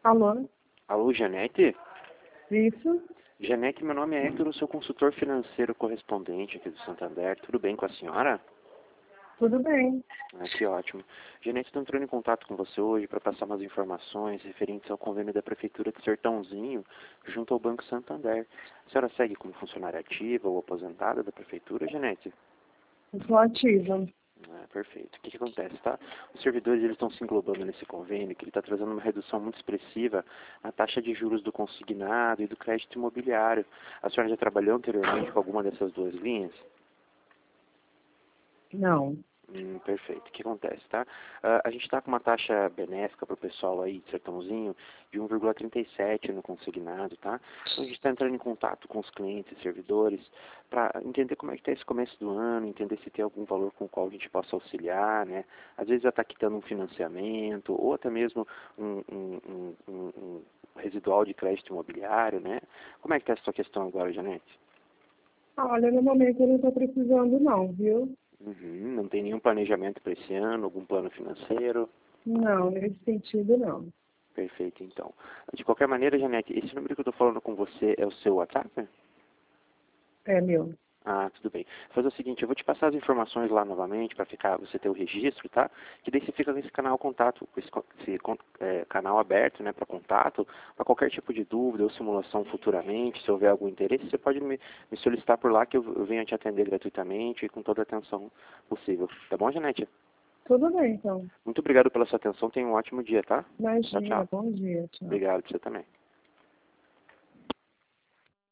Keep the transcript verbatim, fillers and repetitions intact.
Alô? Alô, Janete? Isso? Janete, meu nome é Héctor, eu sou consultor financeiro correspondente aqui do Santander. Tudo bem com a senhora? Tudo bem. Ah, que ótimo. Janete, estou entrando em contato com você hoje para passar umas informações referentes ao convênio da Prefeitura de Sertãozinho junto ao Banco Santander. A senhora segue como funcionária ativa ou aposentada da Prefeitura, Janete? Eu sou ativa. Ah, perfeito. O que, que acontece, tá? Os servidores eles estão se englobando nesse convênio, que ele está trazendo uma redução muito expressiva na taxa de juros do consignado e do crédito imobiliário. A senhora já trabalhou anteriormente com alguma dessas duas linhas? Não. Hum, perfeito. O que acontece, tá? Ah, a gente está com uma taxa benéfica para o pessoal aí de Sertãozinho de um vírgula trinta e sete no consignado, tá? Então a gente está entrando em contato com os clientes e servidores para entender como é que está esse começo do ano, entender se tem algum valor com o qual a gente possa auxiliar, né? Às vezes já está quitando um financiamento ou até mesmo um, um, um, um, um residual de crédito imobiliário, né? Como é que está essa sua questão agora, Janete? Olha, no momento eu não estou precisando não, viu? Uhum, não tem nenhum planejamento para esse ano, algum plano financeiro? Não, nesse sentido não. Perfeito, então. De qualquer maneira, Janete, esse número que eu estou falando com você é o seu WhatsApp? É meu. Ah, tudo bem. Vou fazer o seguinte, eu vou te passar as informações lá novamente para ficar você ter o registro, tá? Que daí você fica com esse canal contato, com esse, esse é, canal aberto, né, para contato, para qualquer tipo de dúvida ou simulação futuramente, se houver algum interesse, você pode me, me solicitar por lá que eu, eu venho te atender gratuitamente e com toda a atenção possível. Tá bom, Janete? Tudo bem, então. Muito obrigado pela sua atenção, tenha um ótimo dia, tá? Tchau, Imagina, tchau. bom dia, tchau. Obrigado, você também.